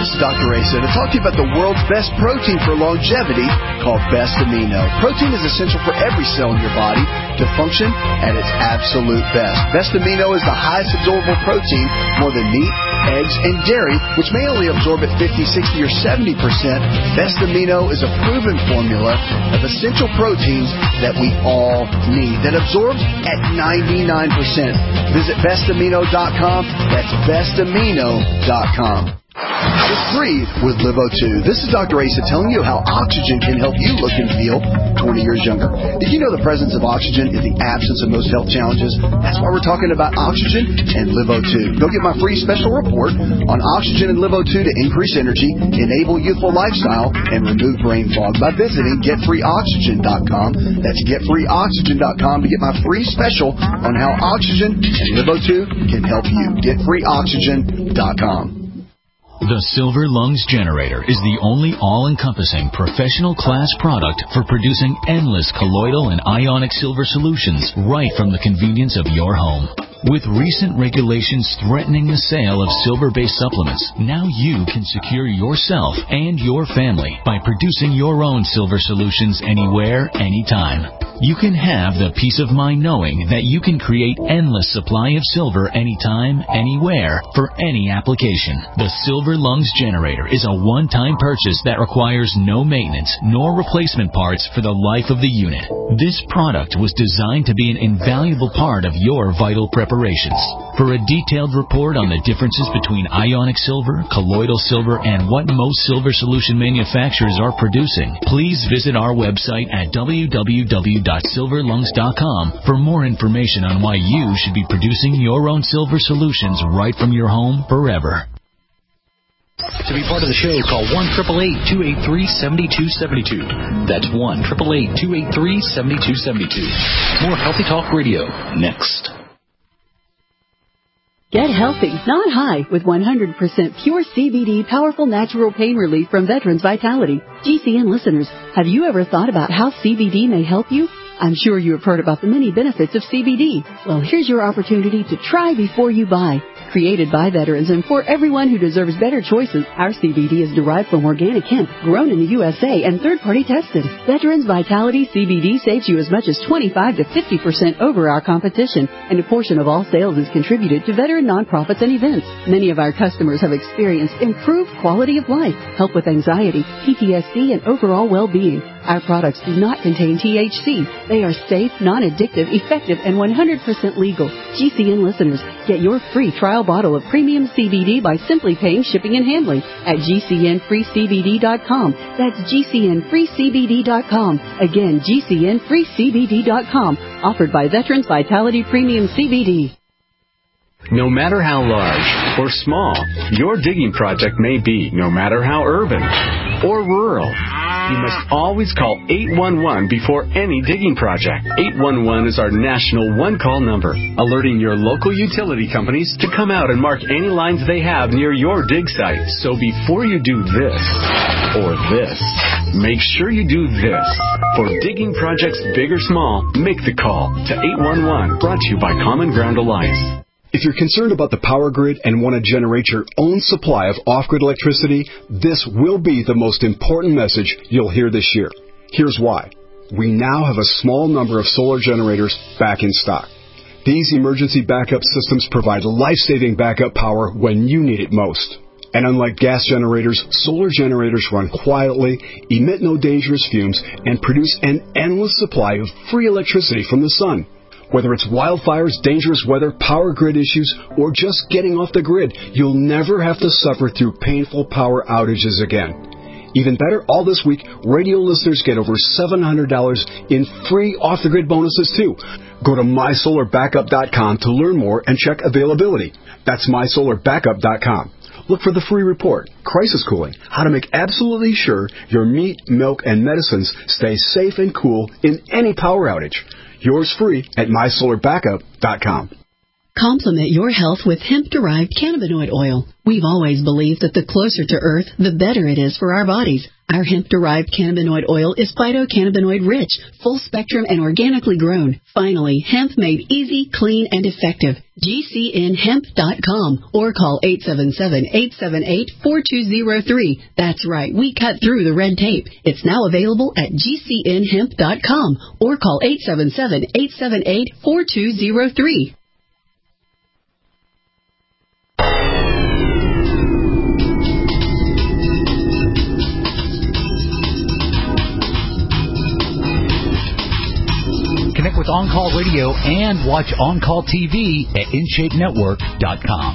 S3: this is Doctor Asa to talk to you about the world's best protein for longevity called Best Amino. Protein is essential for every cell in your body to function at its absolute best. Best Amino is the highest absorbable protein, more than meat, eggs, and dairy, which may only absorb at fifty, sixty, or seventy percent. Best Amino is a proven formula of essential proteins that we all need that absorbs at ninety-nine percent. Visit best amino dot com. That's best amino dot com. Just breathe with Livo two. This is Doctor Asa telling you how oxygen can help you look and feel twenty years younger. Did you know the presence of oxygen is the absence of most health challenges? That's why we're talking about oxygen and Livo two. Go get my free special report on oxygen and Livo two to increase energy, enable youthful lifestyle, and remove brain fog by visiting get free oxygen dot com. That's get free oxygen dot com to get my free special on how oxygen and Livo two can help you. get free oxygen dot com.
S6: The Silver Lungs Generator is the only all-encompassing professional class product for producing endless colloidal and ionic silver solutions right from the convenience of your home. With recent regulations threatening the sale of silver-based supplements, now you can secure yourself and your family by producing your own silver solutions anywhere, anytime. You can have the peace of mind knowing that you can create endless supply of silver anytime, anywhere, for any application. The Silver Lungs Generator is a one-time purchase that requires no maintenance nor replacement parts for the life of the unit. This product was designed to be an invaluable part of your vital preparations. For a detailed report on the differences between ionic silver, colloidal silver, and what most silver solution manufacturers are producing, please visit our website at w w w dot silver lungs dot com for more information on why you should be producing your own silver solutions right from your home forever. To be part of the show, call one eight eight eight, two eight three, seven two seven two. That's one eight eight eight, two eight three, seven two seven two. More Healthy Talk Radio next.
S17: Get healthy, not high, with one hundred percent pure C B D powerful natural pain relief from Veterans Vitality. G C N listeners, have you ever thought about how C B D may help you? I'm sure you have heard about the many benefits of C B D. Well, here's your opportunity to try before you buy. Created by veterans and for everyone who deserves better choices, our C B D is derived from organic hemp, grown in the U S A, and third-party tested. Veterans Vitality C B D saves you as much as twenty-five to fifty percent over our competition, and a portion of all sales is contributed to veteran nonprofits and events. Many of our customers have experienced improved quality of life, help with anxiety, P T S D, and overall well-being. Our products do not contain T H C. They are safe, non-addictive, effective, and one hundred percent legal. G C N listeners, get your free trial bottle of premium C B D by simply paying shipping and handling at G C N free C B D dot com. That's G C N free C B D dot com. Again, G C N free C B D dot com. Offered by Veterans Vitality Premium C B D.
S18: No matter how large or small your digging project may be, no matter how urban or rural, you must always call eight one one before any digging project. eight one one is our national one-call number, alerting your local utility companies to come out and mark any lines they have near your dig site. So before you do this or this, make sure you do this. For digging projects big or small, make the call to eight one one, brought to you by Common Ground Alliance.
S19: If you're concerned about the power grid and want to generate your own supply of off-grid electricity, this will be the most important message you'll hear this year. Here's why. We now have a small number of solar generators back in stock. These emergency backup systems provide life-saving backup power when you need it most. And unlike gas generators, solar generators run quietly, emit no dangerous fumes, and produce an endless supply of free electricity from the sun. Whether it's wildfires, dangerous weather, power grid issues, or just getting off the grid, you'll never have to suffer through painful power outages again. Even better, all this week, radio listeners get over seven hundred dollars in free off-the-grid bonuses, too. Go to my solar backup dot com to learn more and check availability. That's my solar backup dot com. Look for the free report, Crisis Cooling, how to make absolutely sure your meat, milk, and medicines stay safe and cool in any power outage. Yours free at my solar backup dot com.
S17: Complement your health with hemp-derived cannabinoid oil. We've always believed that the closer to Earth, the better it is for our bodies. Our hemp-derived cannabinoid oil is phytocannabinoid rich, full spectrum, and organically grown. Finally, hemp made easy, clean, and effective. G C N hemp dot com or call eight seven seven, eight seven eight, four two zero three. That's right, we cut through the red tape. It's now available at G C N hemp dot com or call eight seven seven, eight seven eight, four two zero three.
S6: Connect with On Call Radio and watch On Call T V at in shape network dot com.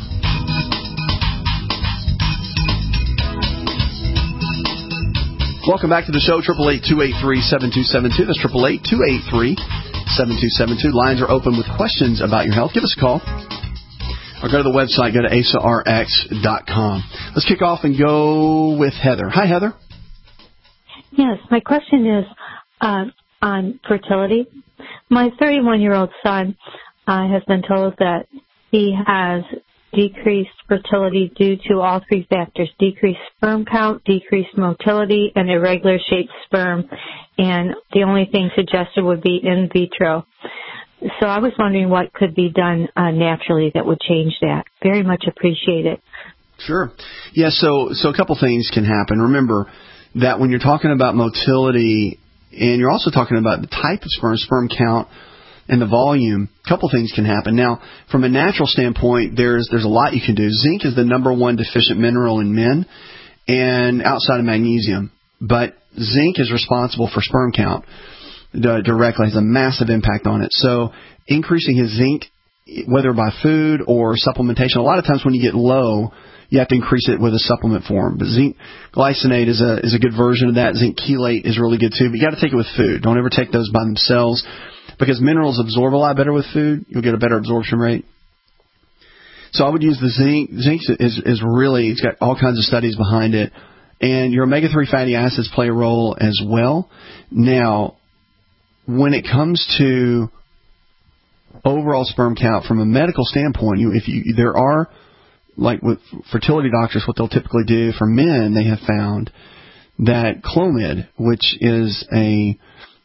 S3: Welcome back to the show, triple eight, two eight three, seven two seven two. That's triple eight, two eight three, seven two seven two. Lines are open with questions about your health. Give us a call. Or go to the website, go to A S A R X dot com. Let's kick off and go with Heather. Hi, Heather.
S20: Yes, my question is uh, on fertility. My thirty-one-year-old son uh, has been told that he has decreased fertility due to all three factors: decreased sperm count, decreased motility, and irregular shaped sperm. And the only thing suggested would be in vitro. So I was wondering what could be done uh, naturally that would change that. Very much appreciate it.
S3: Sure. Yeah, so so a couple things can happen. Remember that when you're talking about motility, and you're also talking about the type of sperm, sperm count, and the volume, a couple things can happen. Now, from a natural standpoint, there's there's a lot you can do. Zinc is the number one deficient mineral in men, and outside of magnesium. But zinc is responsible for sperm count directly, has a massive impact on it. So increasing his zinc, whether by food or supplementation, a lot of times when you get low, you have to increase it with a supplement form. But zinc glycinate is a is a good version of that. Zinc chelate is really good too. But you got to take it with food. Don't ever take those by themselves, because minerals absorb a lot better with food. You'll get a better absorption rate. So I would use the zinc. Zinc is is really, it's got all kinds of studies behind it. And your omega three fatty acids play a role as well. Now, when it comes to overall sperm count from a medical standpoint, you, if you there are, like with fertility doctors, what they'll typically do for men, they have found that Clomid, which is a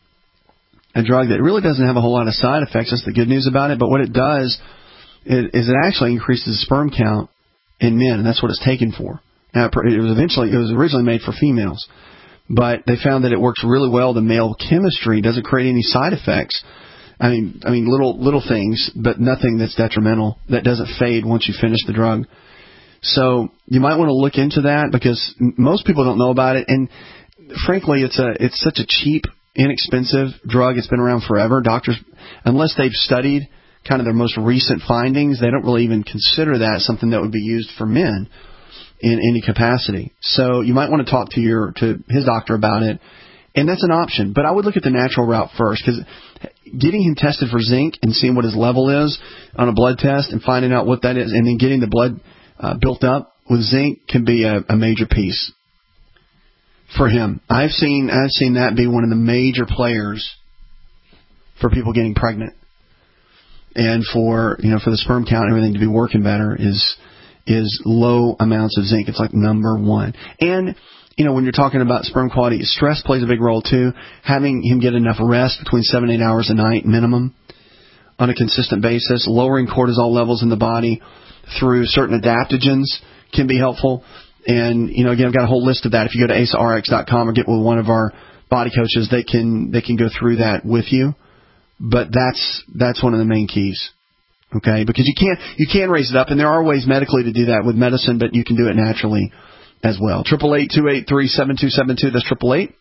S3: a drug that really doesn't have a whole lot of side effects. That's the good news about it. But what it does is, is it actually increases the sperm count in men, and that's what it's taken for. Now, it was eventually it was originally made for females, but they found that it works really well. The male chemistry doesn't create any side effects. I mean, I mean little little things, but nothing that's detrimental. That doesn't fade once you finish the drug. So you might want to look into that, because most people don't know about it, and frankly, it's a it's such a cheap, inexpensive drug. It's been around forever. Doctors, unless they've studied kind of their most recent findings, they don't really even consider that something that would be used for men in any capacity. So you might want to talk to your to his doctor about it, and that's an option. But I would look at the natural route first, because getting him tested for zinc and seeing what his level is on a blood test and finding out what that is, and then getting the blood uh, built up with zinc can be a, a major piece for him. I've seen I've seen that be one of the major players for people getting pregnant, and for you know for the sperm count and everything to be working better is is low amounts of zinc. It's like number one. And you know when you're talking about sperm quality, stress plays a big role too. Having him get enough rest, between seven and eight hours a night minimum, on a consistent basis, lowering cortisol levels in the body through certain adaptogens can be helpful. And, you know, again, I've got a whole list of that. If you go to A S A R X dot com or get with one of our body coaches, they can they can go through that with you. But that's that's one of the main keys, okay? Because you can't you can raise it up, and there are ways medically to do that with medicine, but you can do it naturally as well. Triple eight two eight three seven two seven two. That's triple eight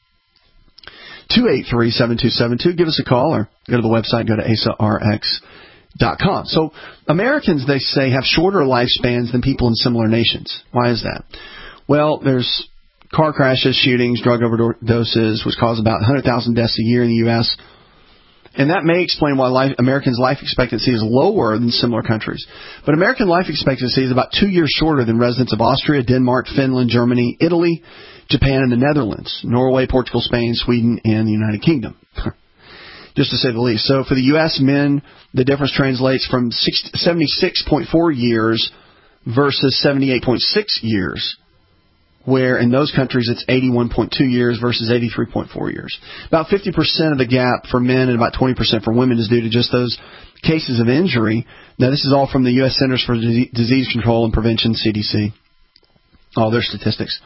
S3: two eight three seven two seven two. Give us a call or go to the website. Go to A S A R X dot com. So Americans, they say, have shorter lifespans than people in similar nations. Why is that? Well, there's car crashes, shootings, drug overdoses, which cause about one hundred thousand deaths a year in the U S And that may explain why life, Americans' life expectancy is lower than similar countries. But American life expectancy is about two years shorter than residents of Austria, Denmark, Finland, Germany, Italy, Japan, and the Netherlands, Norway, Portugal, Spain, Sweden, and the United Kingdom. just to say the least. So for the U S men, the difference translates from seventy-six point four years versus seventy-eight point six years, where in those countries it's eighty-one point two years versus eighty-three point four years. About fifty percent of the gap for men and about twenty percent for women is due to just those cases of injury. Now, this is all from the U S Centers for Disease Control and Prevention, C D C, all their statistics.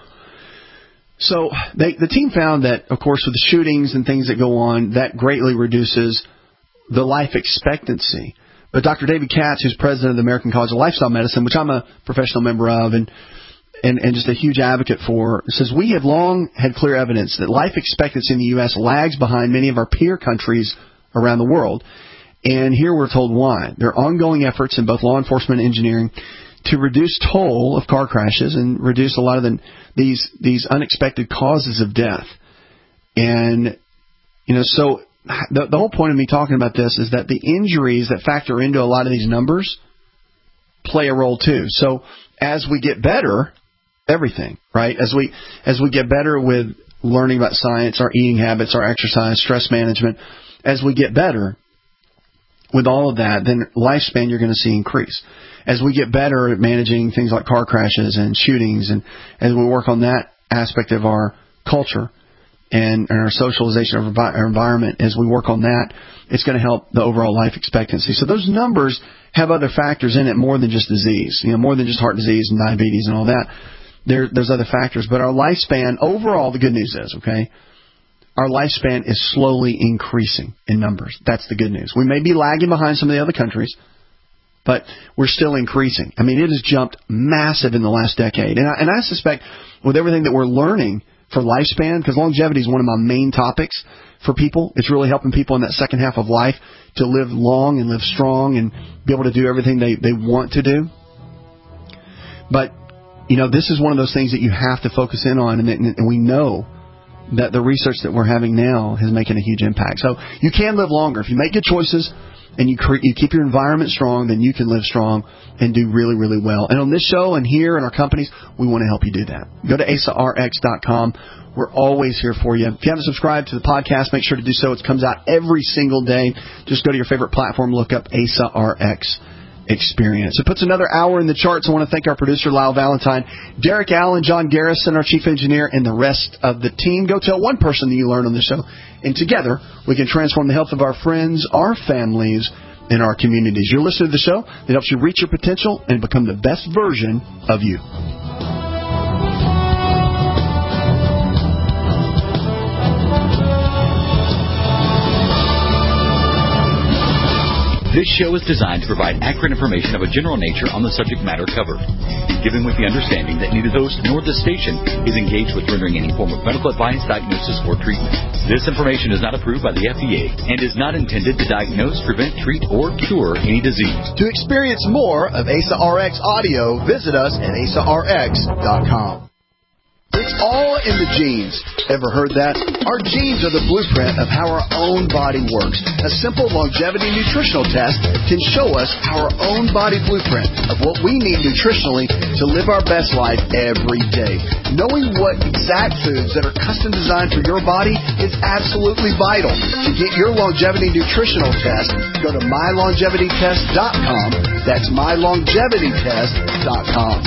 S3: So they, the team found that, of course, with the shootings and things that go on, that greatly reduces the life expectancy. But Doctor David Katz, who's president of the American College of Lifestyle Medicine, which I'm a professional member of and, and, and just a huge advocate for, says we have long had clear evidence that life expectancy in the U S lags behind many of our peer countries around the world. And here we're told why. There are ongoing efforts in both law enforcement and engineering to reduce toll of car crashes and reduce a lot of the, these these unexpected causes of death. And, you know, so the, the whole point of me talking about this is that the injuries that factor into a lot of these numbers play a role too. So as we get better, everything, right? As we as we get better with learning about science, our eating habits, our exercise, stress management, as we get better with all of that, then lifespan you're going to see increase. As we get better at managing things like car crashes and shootings, and as we work on that aspect of our culture and, and our socialization of our environment, as we work on that, it's going to help the overall life expectancy. So those numbers have other factors in it more than just disease, you know, more than just heart disease and diabetes and all that. There, there's other factors. But our lifespan, overall, the good news is, okay, our lifespan is slowly increasing in numbers. That's the good news. We may be lagging behind some of the other countries, but we're still increasing. I mean, it has jumped massive in the last decade. And I, and I suspect with everything that we're learning for lifespan, because longevity is one of my main topics for people, it's really helping people in that second half of life to live long and live strong and be able to do everything they, they want to do. But, you know, this is one of those things that you have to focus in on, and, and we know that the research that we're having now is making a huge impact. So you can live longer. If you make good choices and you, cre- you keep your environment strong, then you can live strong and do really, really well. And on this show and here in our companies, we want to help you do that. Go to A S A R X dot com. We're always here for you. If you haven't subscribed to the podcast, make sure to do so. It comes out every single day. Just go to your favorite platform, look up A S A R X Experience. It puts another hour in the charts. I want to thank our producer, Lyle Valentine, Derek Allen, John Garrison, our chief engineer, and the rest of the team. Go tell one person that you learn on the show, and together we can transform the health of our friends, our families, and our communities. You're listening to the show that helps you reach your potential and become the best version of you.
S6: This show is designed to provide accurate information of a general nature on the subject matter covered, given with the understanding that neither the host nor the station is engaged with rendering any form of medical advice, diagnosis, or treatment. This information is not approved by the F D A and is not intended to diagnose, prevent, treat, or cure any disease.
S3: To experience more of A S A R X audio, visit us at A S A R X dot com. It's all in the genes. Ever heard that? Our genes are the blueprint of how our own body works. A simple longevity nutritional test can show us our own body blueprint of what we need nutritionally to live our best life every day. Knowing what exact foods that are custom designed for your body is absolutely vital. To get your longevity nutritional test, go to my longevity test dot com. That's my longevity test dot com.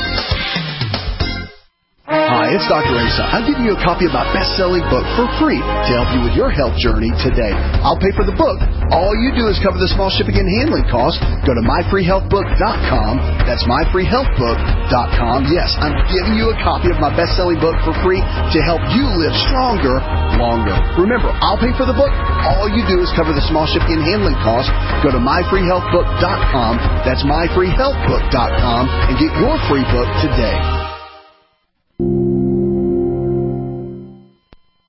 S3: Hi, it's Doctor Asa. I'm giving you a copy of my best-selling book for free to help you with your health journey today. I'll pay for the book. All you do is cover the small shipping and handling costs. Go to my free health book dot com. That's my free health book dot com. Yes, I'm giving you a copy of my best-selling book for free to help you live stronger, longer. Remember, I'll pay for the book. All you do is cover the small shipping and handling costs. Go to my free health book dot com. That's my free health book dot com and get your free book today.